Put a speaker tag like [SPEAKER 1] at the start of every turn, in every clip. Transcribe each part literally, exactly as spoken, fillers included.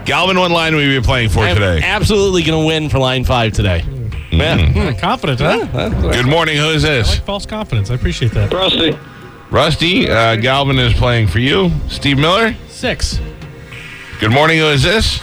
[SPEAKER 1] Galvin, what line will we be playing for
[SPEAKER 2] I'm
[SPEAKER 1] today?
[SPEAKER 2] absolutely going to win for line five today.
[SPEAKER 1] Mm-hmm.
[SPEAKER 2] Yeah.
[SPEAKER 3] Confident, huh?
[SPEAKER 1] Good morning. Who is
[SPEAKER 3] I
[SPEAKER 1] this?
[SPEAKER 3] like false confidence. I appreciate that.
[SPEAKER 4] Rusty.
[SPEAKER 1] Rusty. Uh, Galvin is playing for you. Steve Miller.
[SPEAKER 3] Six.
[SPEAKER 1] Good morning. Who is this?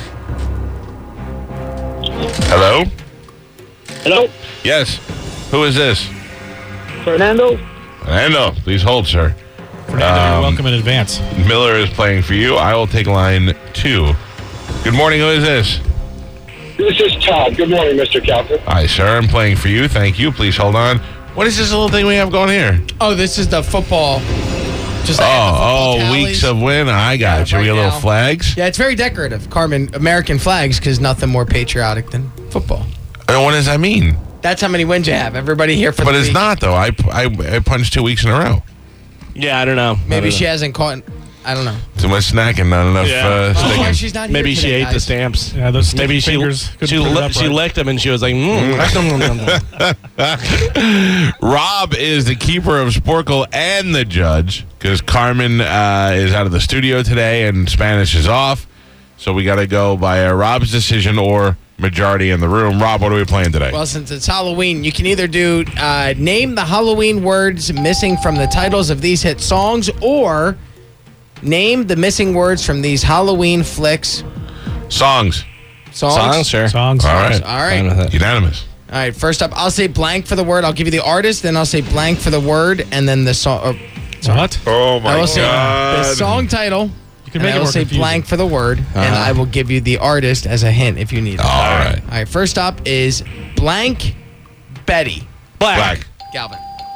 [SPEAKER 1] Hello?
[SPEAKER 4] Hello.
[SPEAKER 1] Yes. Who is this?
[SPEAKER 4] Fernando.
[SPEAKER 1] Fernando. Please hold, sir.
[SPEAKER 3] Fernando,
[SPEAKER 1] Um,
[SPEAKER 3] you're welcome in advance.
[SPEAKER 1] Miller is playing for you. I will take line two. Good morning. Who is this?
[SPEAKER 4] This is Todd. Good morning, Mister Captain.
[SPEAKER 1] Hi, sir. I'm playing for you. Thank you. Please hold on. What is this little thing we have going here?
[SPEAKER 5] Oh, this is the football. Just I have the football
[SPEAKER 1] Oh, oh,
[SPEAKER 5] tallies.
[SPEAKER 1] weeks of win. I got
[SPEAKER 5] Yeah,
[SPEAKER 1] you. We
[SPEAKER 5] right
[SPEAKER 1] got little
[SPEAKER 5] now.
[SPEAKER 1] flags.
[SPEAKER 5] Yeah, it's very decorative. Carmen, American flags, because nothing more patriotic than football.
[SPEAKER 1] Uh, What does that mean?
[SPEAKER 5] That's how many wins you have. Everybody here for
[SPEAKER 1] But
[SPEAKER 5] the
[SPEAKER 1] it's
[SPEAKER 5] week.
[SPEAKER 1] not, though. I, I, I punched two weeks in a row.
[SPEAKER 2] Yeah, I don't know. I
[SPEAKER 5] Maybe
[SPEAKER 2] don't
[SPEAKER 5] she
[SPEAKER 2] know.
[SPEAKER 5] hasn't caught. I don't know.
[SPEAKER 1] Too much snacking, not enough
[SPEAKER 2] Yeah.
[SPEAKER 1] uh,
[SPEAKER 5] Oh,
[SPEAKER 1] sticking.
[SPEAKER 5] she's not here
[SPEAKER 2] Maybe she
[SPEAKER 5] today,
[SPEAKER 2] ate the
[SPEAKER 5] guys.
[SPEAKER 2] stamps.
[SPEAKER 3] Yeah, those sticky
[SPEAKER 2] Maybe she
[SPEAKER 3] fingers couldn't
[SPEAKER 2] she,
[SPEAKER 3] put it
[SPEAKER 2] li-
[SPEAKER 3] up
[SPEAKER 2] she
[SPEAKER 3] right.
[SPEAKER 2] licked them and she was like, mm.
[SPEAKER 1] Rob is the keeper of Sporkle and the judge because Carmen uh, is out of the studio today and Spanish is off. So we got to go by uh, Rob's decision or majority in the room. Rob, what are we playing today?
[SPEAKER 5] Well, since it's Halloween, you can either do uh, name the Halloween words missing from the titles of these hit songs, or name the missing words from these Halloween flicks
[SPEAKER 1] Songs.
[SPEAKER 5] songs.
[SPEAKER 2] Songs, sure.
[SPEAKER 3] Songs.
[SPEAKER 1] All right.
[SPEAKER 5] All
[SPEAKER 2] Fine
[SPEAKER 5] right.
[SPEAKER 2] with it.
[SPEAKER 1] Unanimous.
[SPEAKER 5] All right. First up, I'll say blank for the word. I'll give you the artist, then I'll say blank for the word, and then the song. Or,
[SPEAKER 3] What?
[SPEAKER 1] Oh, my
[SPEAKER 5] I will say the
[SPEAKER 1] God.
[SPEAKER 5] song title.
[SPEAKER 3] You can
[SPEAKER 5] And
[SPEAKER 3] make
[SPEAKER 5] I
[SPEAKER 3] it
[SPEAKER 5] will
[SPEAKER 3] more
[SPEAKER 5] say
[SPEAKER 3] confusing.
[SPEAKER 5] blank for the word, and I will give you the artist as a hint if you need it.
[SPEAKER 1] All right.
[SPEAKER 5] All right. First up is blank Betty.
[SPEAKER 2] Black.
[SPEAKER 1] Black.
[SPEAKER 5] Galvin.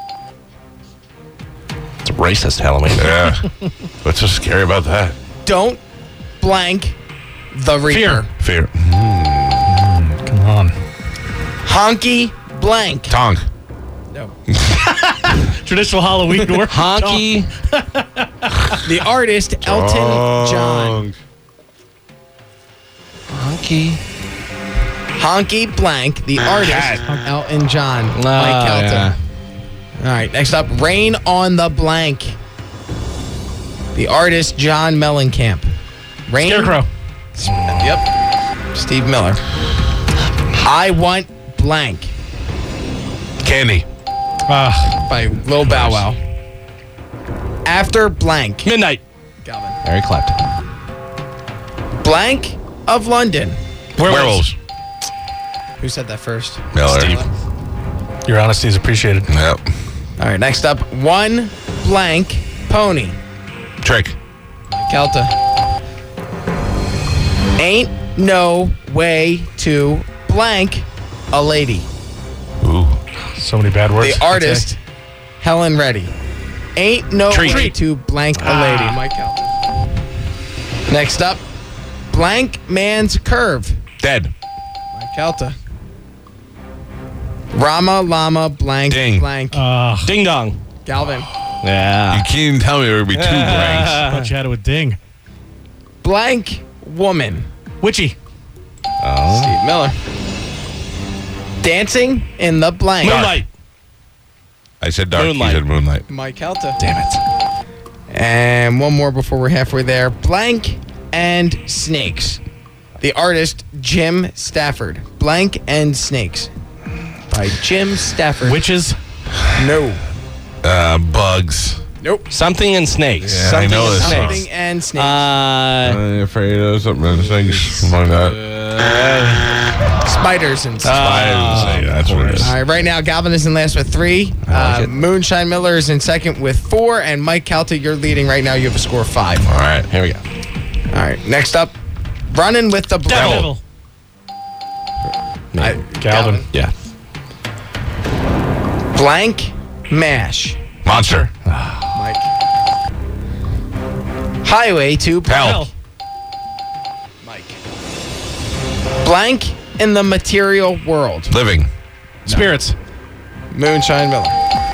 [SPEAKER 2] It's racist Halloween.
[SPEAKER 1] Yeah. What's so scary about that?
[SPEAKER 5] Don't blank the Reaper.
[SPEAKER 1] Fear.
[SPEAKER 3] Come on.
[SPEAKER 5] Honky blank.
[SPEAKER 1] Tongue.
[SPEAKER 5] No.
[SPEAKER 3] Traditional Halloween word.
[SPEAKER 2] Honky.
[SPEAKER 5] The artist Elton John.
[SPEAKER 2] Honky.
[SPEAKER 5] Honky blank. The artist Elton John.
[SPEAKER 2] Oh,
[SPEAKER 5] Mike Calta.
[SPEAKER 2] yeah.
[SPEAKER 5] All right. Next up, Rain on the Blank. The artist John Mellencamp. Rain.
[SPEAKER 3] Scarecrow.
[SPEAKER 5] Yep. Steve Miller. I want blank
[SPEAKER 1] Candy.
[SPEAKER 3] Ah,
[SPEAKER 5] by Lil Bow Wow. After blank.
[SPEAKER 2] Midnight.
[SPEAKER 5] Galvin.
[SPEAKER 2] Eric Clapton.
[SPEAKER 5] Blank of London.
[SPEAKER 1] Werewolves.
[SPEAKER 5] Who said that first?
[SPEAKER 1] Miller.
[SPEAKER 3] your honesty is appreciated.
[SPEAKER 1] Yep.
[SPEAKER 5] All right. Next up, one blank pony.
[SPEAKER 1] Trick.
[SPEAKER 5] Kelta. Ain't no way to blank a lady.
[SPEAKER 1] Ooh.
[SPEAKER 3] So many bad words.
[SPEAKER 5] The artist, Helen Reddy. Ain't no
[SPEAKER 1] Treat.
[SPEAKER 5] way to blank a lady. Mike Kelta. Next up, blank man's curve.
[SPEAKER 1] Dead.
[SPEAKER 5] Mike Kelta. Rama Llama blank
[SPEAKER 1] Ding.
[SPEAKER 5] blank.
[SPEAKER 3] Uh,
[SPEAKER 2] Ding dong.
[SPEAKER 5] Galvin.
[SPEAKER 2] Yeah.
[SPEAKER 1] You can't even tell me there would be two blanks.
[SPEAKER 3] thought you had it with ding.
[SPEAKER 5] Blank woman.
[SPEAKER 3] Witchy.
[SPEAKER 5] Steve Miller. Dancing in the blank.
[SPEAKER 2] Moonlight.
[SPEAKER 1] I said dark.
[SPEAKER 2] Moonlight.
[SPEAKER 1] You said moonlight.
[SPEAKER 5] Mike Kelta.
[SPEAKER 2] Damn it.
[SPEAKER 5] And one more before we're halfway there. Blank and Snakes. The artist, Jim Stafford. Blank and Snakes. By Jim Stafford.
[SPEAKER 3] Witches.
[SPEAKER 5] No.
[SPEAKER 1] Uh, bugs.
[SPEAKER 5] Nope.
[SPEAKER 2] Something and snakes.
[SPEAKER 1] Yeah, I
[SPEAKER 2] Something
[SPEAKER 1] know
[SPEAKER 2] and
[SPEAKER 1] this song.
[SPEAKER 2] snakes.
[SPEAKER 5] Something and Snakes.
[SPEAKER 2] Uh,
[SPEAKER 1] I'm afraid of something. Things like that.
[SPEAKER 5] Spiders and stuff.
[SPEAKER 1] I didn't say that's what it is.
[SPEAKER 5] All right, right now, Galvin is in last with three.
[SPEAKER 2] I like
[SPEAKER 5] uh,
[SPEAKER 2] it.
[SPEAKER 5] Moonshine Miller is in second with four. And Mike Calta, you're leading right now. You have a score of five.
[SPEAKER 1] All right.
[SPEAKER 2] here we go.
[SPEAKER 5] All right, next up, Running with the Blank.
[SPEAKER 3] Devil.
[SPEAKER 5] I-
[SPEAKER 3] Galvin.
[SPEAKER 2] Yeah.
[SPEAKER 5] Blank Mash.
[SPEAKER 1] Monster.
[SPEAKER 5] Mike. Highway to
[SPEAKER 1] Hell.
[SPEAKER 5] Mike. Blank in the material world.
[SPEAKER 1] Living.
[SPEAKER 3] Spirits.
[SPEAKER 5] Moonshine Miller.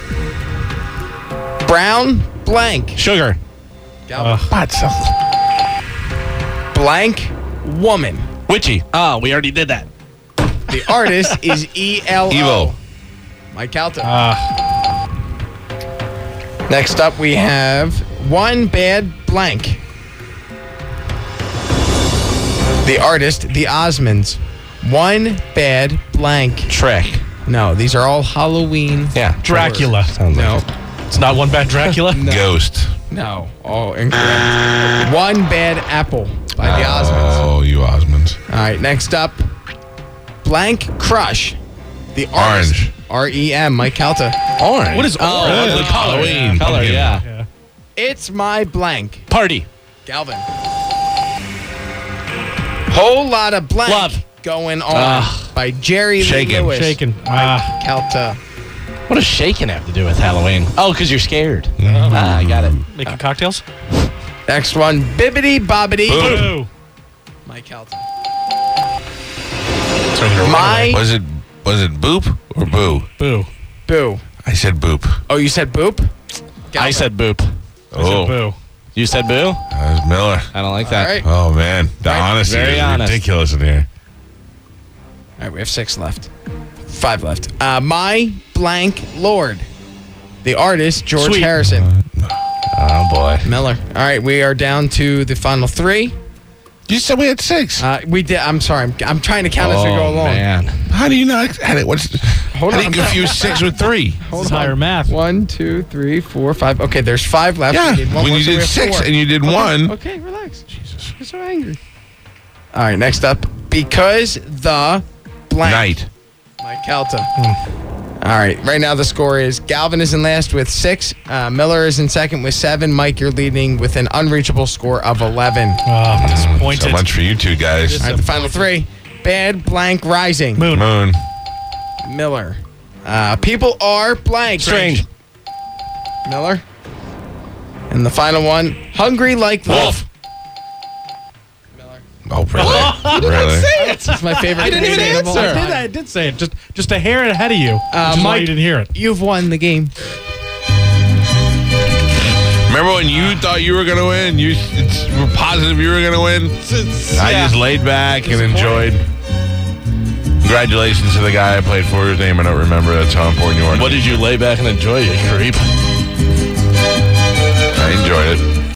[SPEAKER 5] Brown blank.
[SPEAKER 2] Sugar.
[SPEAKER 5] Galvin.
[SPEAKER 3] What?
[SPEAKER 5] Blank woman.
[SPEAKER 2] Witchy. Oh, we already did that.
[SPEAKER 5] The artist is E L O.
[SPEAKER 1] Evo.
[SPEAKER 5] Mike Calta.
[SPEAKER 3] Uh,
[SPEAKER 5] Next up, we have one bad blank. The artist, the Osmonds. One bad blank.
[SPEAKER 2] Trek.
[SPEAKER 5] No, these are all Halloween.
[SPEAKER 2] Yeah.
[SPEAKER 3] Dracula.
[SPEAKER 2] Sounds
[SPEAKER 5] No,
[SPEAKER 2] like
[SPEAKER 3] It's not one bad Dracula.
[SPEAKER 1] Ghost.
[SPEAKER 5] no. Oh, incorrect. One bad apple by the Osmonds.
[SPEAKER 1] Oh, you Osmonds.
[SPEAKER 5] All right, next up, blank crush. The artist.
[SPEAKER 1] Orange.
[SPEAKER 5] R E M, Mike Calta.
[SPEAKER 2] Orange.
[SPEAKER 3] What is
[SPEAKER 2] oh,
[SPEAKER 3] orange?
[SPEAKER 2] the color?
[SPEAKER 1] Halloween.
[SPEAKER 2] Color,
[SPEAKER 1] Pumpkin.
[SPEAKER 2] yeah.
[SPEAKER 3] Yeah.
[SPEAKER 5] It's my blank.
[SPEAKER 2] Party.
[SPEAKER 5] Galvin. Whole lot of blank
[SPEAKER 2] Love.
[SPEAKER 5] going on
[SPEAKER 2] Ah.
[SPEAKER 5] by Jerry Lee
[SPEAKER 1] Shaken.
[SPEAKER 5] Lewis.
[SPEAKER 3] Shaken. Ah.
[SPEAKER 5] Calta.
[SPEAKER 2] What does shaking have to do with Halloween? Oh, because you're scared. Ah, I got it.
[SPEAKER 3] Making cocktails.
[SPEAKER 5] Next one, Bibbidi Bobbidi.
[SPEAKER 1] Boo.
[SPEAKER 3] Boo.
[SPEAKER 5] Mike Calta.
[SPEAKER 3] So you're
[SPEAKER 5] My
[SPEAKER 1] Was it was it boop or boo?
[SPEAKER 3] Boo.
[SPEAKER 5] boo.
[SPEAKER 1] I said boop.
[SPEAKER 5] Oh, you said boop?
[SPEAKER 2] I
[SPEAKER 5] Galvin.
[SPEAKER 2] said boop.
[SPEAKER 1] Oh,
[SPEAKER 3] Boo.
[SPEAKER 2] You said boo?
[SPEAKER 1] that was Miller.
[SPEAKER 2] I don't like
[SPEAKER 5] All
[SPEAKER 2] that.
[SPEAKER 5] right.
[SPEAKER 1] Oh man, the
[SPEAKER 5] Right.
[SPEAKER 1] honesty
[SPEAKER 2] Very
[SPEAKER 1] is
[SPEAKER 2] honest.
[SPEAKER 1] ridiculous in here.
[SPEAKER 5] All right, we have six left. Five left. Uh, my blank Lord. The artist, George
[SPEAKER 3] Sweet.
[SPEAKER 5] Harrison.
[SPEAKER 2] Oh, boy.
[SPEAKER 5] Miller. All right, we are down to the final three.
[SPEAKER 1] You said we had six.
[SPEAKER 5] Uh, we did. I'm sorry. I'm, I'm trying to count as we go
[SPEAKER 2] Oh,
[SPEAKER 5] along.
[SPEAKER 2] man.
[SPEAKER 1] How do you not? How did, what's?
[SPEAKER 5] Hold
[SPEAKER 1] how
[SPEAKER 5] on.
[SPEAKER 1] do you confuse six with three?
[SPEAKER 3] This is higher math.
[SPEAKER 5] One, two, three, four, five. Okay, there's five left.
[SPEAKER 1] Yeah,
[SPEAKER 5] We need one
[SPEAKER 1] when
[SPEAKER 5] more,
[SPEAKER 1] you
[SPEAKER 5] so we
[SPEAKER 1] did
[SPEAKER 5] have
[SPEAKER 1] six
[SPEAKER 5] four.
[SPEAKER 1] and you did one.
[SPEAKER 5] Okay, relax. Jesus, you're so angry. All right, next up, because the blank.
[SPEAKER 1] Night.
[SPEAKER 5] Mike Calta. All right, right now the score is Galvin is in last with six. Uh, Miller is in second with seven. Mike, you're leading with an unreachable score of eleven.
[SPEAKER 3] Oh,
[SPEAKER 1] So
[SPEAKER 3] disappointed.
[SPEAKER 1] much for you two guys.
[SPEAKER 5] All right, the final three. Bad blank rising.
[SPEAKER 3] Moon.
[SPEAKER 1] Moon.
[SPEAKER 5] Miller. Uh, people are blank.
[SPEAKER 2] Strange.
[SPEAKER 5] Miller. And the final one, hungry like the
[SPEAKER 2] Wolf.
[SPEAKER 5] Miller.
[SPEAKER 1] Oh, really? really?
[SPEAKER 5] It's my favorite.
[SPEAKER 2] I didn't even
[SPEAKER 5] Canadian of all
[SPEAKER 2] answer.
[SPEAKER 3] I
[SPEAKER 5] time.
[SPEAKER 3] did, I did say it. Just just a hair ahead of you.
[SPEAKER 5] Uh,
[SPEAKER 3] which is why
[SPEAKER 5] Mike-
[SPEAKER 3] you didn't hear it.
[SPEAKER 5] You've won the game.
[SPEAKER 1] Remember when you thought you were going to win? You it's, were positive you were going to win? I
[SPEAKER 2] yeah.
[SPEAKER 1] just laid back and enjoyed. Congratulations to the guy I played for. His name I don't remember. That's how important you are. to
[SPEAKER 2] What
[SPEAKER 1] me.
[SPEAKER 2] did you lay back and enjoy, you creep?
[SPEAKER 1] I enjoyed it.